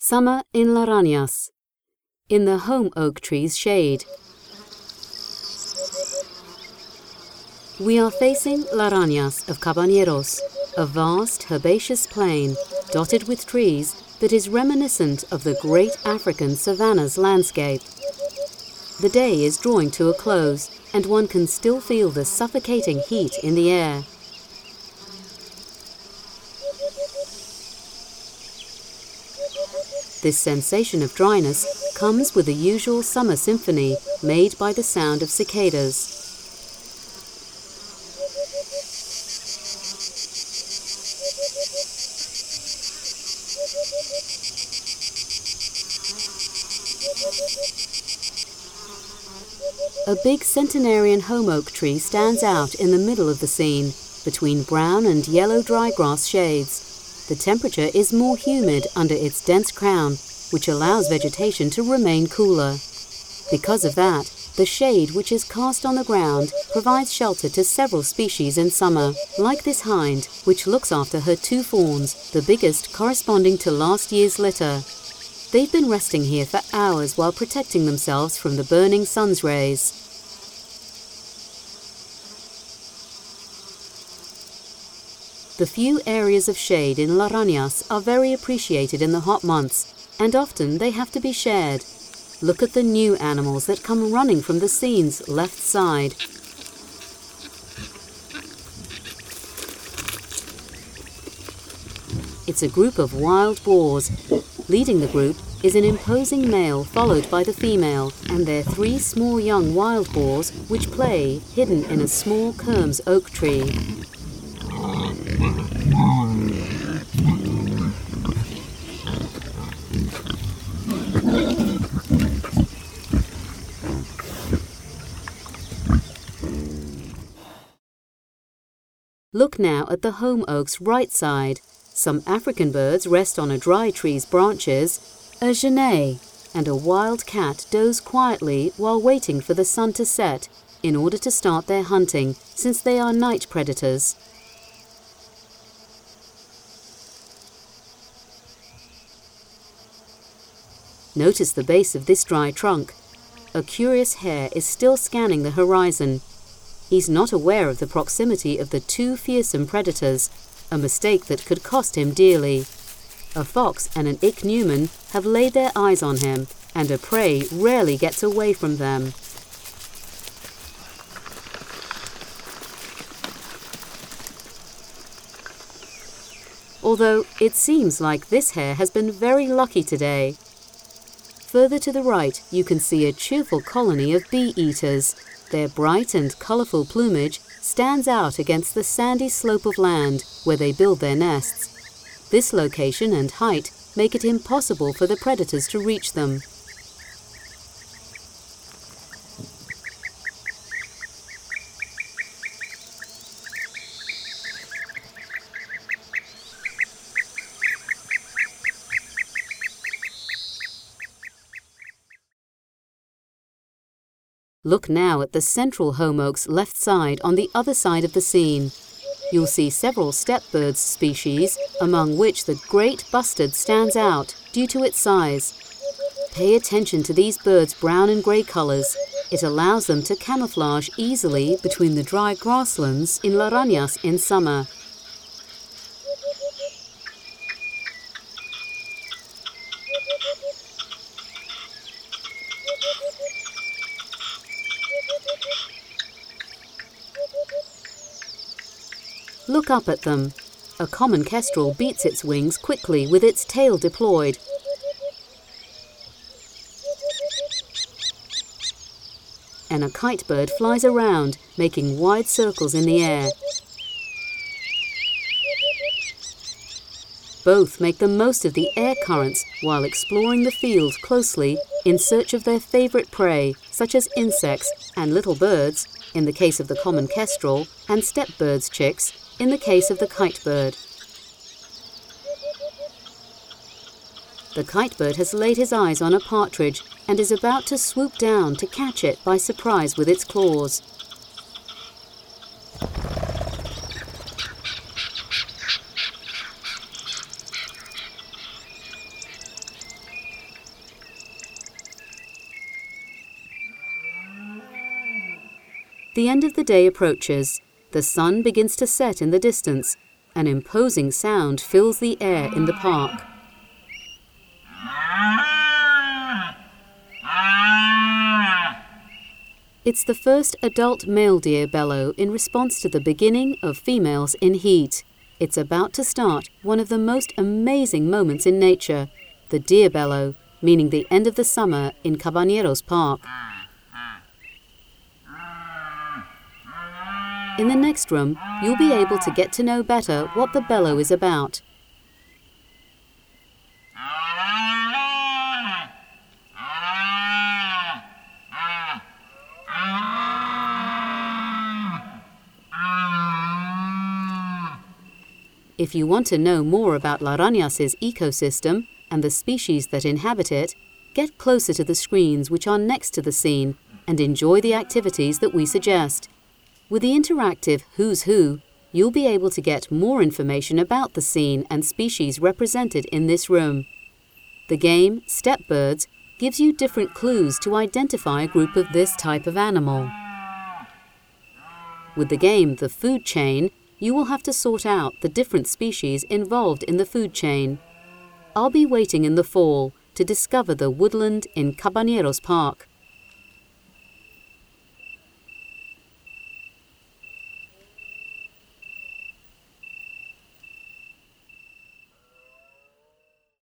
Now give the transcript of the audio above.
Summer in Laranjas, in the home oak tree's shade. We are facing Laranjas of Cabañeros, a vast herbaceous plain dotted with trees that is reminiscent of the great African savannas landscape. The day is drawing to a close, and one can still feel the suffocating heat in the air. This sensation of dryness comes with the usual summer symphony made by the sound of cicadas. A big centenarian home oak tree stands out in the middle of the scene, between brown and yellow dry grass shades. The temperature is more humid under its dense crown, which allows vegetation to remain cooler. Because of that, the shade which is cast on the ground provides shelter to several species in summer, like this hind, which looks after her two fawns, the biggest corresponding to last year's litter. They've been resting here for hours while protecting themselves from the burning sun's rays. The few areas of shade in Laranjas are very appreciated in the hot months, and often they have to be shared. Look at the new animals that come running from the scene's left side. It's a group of wild boars. Leading the group is an imposing male followed by the female and their three small young wild boars which play hidden in a small Kermes oak tree. Look now at the home oak's right side. Some African birds rest on a dry tree's branches, a genet, and a wild cat doze quietly while waiting for the sun to set in order to start their hunting, since they are night predators. Notice the base of this dry trunk. A curious hare is still scanning the horizon. He's not aware of the proximity of the two fearsome predators, a mistake that could cost him dearly. A fox and an ichneumon have laid their eyes on him, and a prey rarely gets away from them. Although it seems like this hare has been very lucky today. Further to the right, you can see a cheerful colony of bee-eaters. Their bright and colourful plumage stands out against the sandy slope of land where they build their nests. This location and height make it impossible for the predators to reach them. Look now at the central home oak's left side on the other side of the scene. You'll see several steppe birds species, among which the great bustard stands out due to its size. Pay attention to these birds' brown and grey colours. It allows them to camouflage easily between the dry grasslands in Laranjas in summer. Look up at them. A common kestrel beats its wings quickly with its tail deployed. And a kite bird flies around, making wide circles in the air. Both make the most of the air currents while exploring the field closely in search of their favourite prey, such as insects and little birds, in the case of the common kestrel, and steppe birds' chicks, in the case of the kite bird. The kite bird has laid his eyes on a partridge and is about to swoop down to catch it by surprise with its claws. The end of the day approaches. The sun begins to set in the distance. An imposing sound fills the air in the park. It's the first adult male deer bellow in response to the beginning of females in heat. It's about to start one of the most amazing moments in nature, the deer bellow, meaning the end of the summer in Cabañeros Park. In the next room, you'll be able to get to know better what the bellow is about. If you want to know more about Larañas' ecosystem and the species that inhabit it, get closer to the screens which are next to the scene and enjoy the activities that we suggest. With the interactive Who's Who, you'll be able to get more information about the scene and species represented in this room. The game, Step Birds, gives you different clues to identify a group of this type of animal. With the game, The Food Chain, you will have to sort out the different species involved in the food chain. I'll be waiting in the fall to discover the woodland in Cabañeros Park.